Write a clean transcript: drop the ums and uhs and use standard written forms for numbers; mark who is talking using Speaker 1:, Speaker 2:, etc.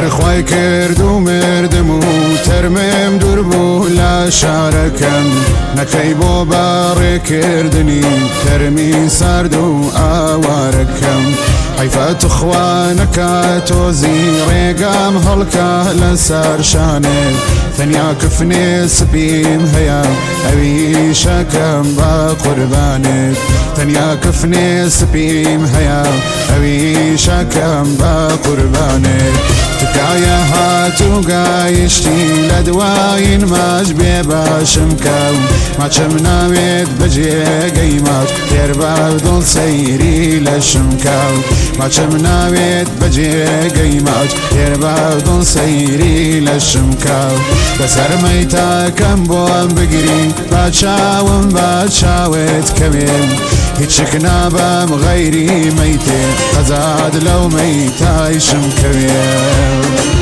Speaker 1: هرخوای کرد و مردم و ترمم دور بو لا شارکم نکی بو بار کردنی ترمی سرد و آوارکم حیفت خوانک تو زیرگم هلکا لسر شانه ثنیا کفنی سبیم هیا اوی شکم با قربانت ثنیا کفنی سبیم هیا اوی شکم با قربانت تکایه هاتو گایشتی لدواین ماج بباشم کم ماچم ناوید بجی قیمت تیر بردون سیری لشم کم ماچم ناوید بجی قیمت تیر بردون سیری لشم کم بسر میتا کم بوم بگیری باچاوت کمیم هیچ نابم غیری میته قزاد لو میتایشم کمیم